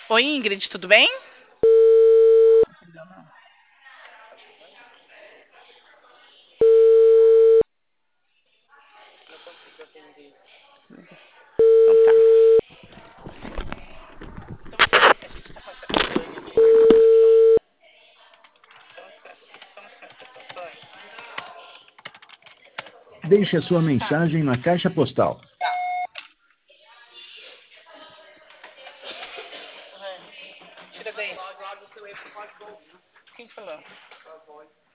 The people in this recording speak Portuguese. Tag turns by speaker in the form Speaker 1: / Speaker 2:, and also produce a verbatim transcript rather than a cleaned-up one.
Speaker 1: Oi, Ingrid, tudo bem? Então tá. A gente tá com essa campanha de vacinação. São essas, são essas situações.
Speaker 2: Deixe a sua
Speaker 1: Tá.
Speaker 2: mensagem na caixa postal.
Speaker 1: Tira daí. Quem falou?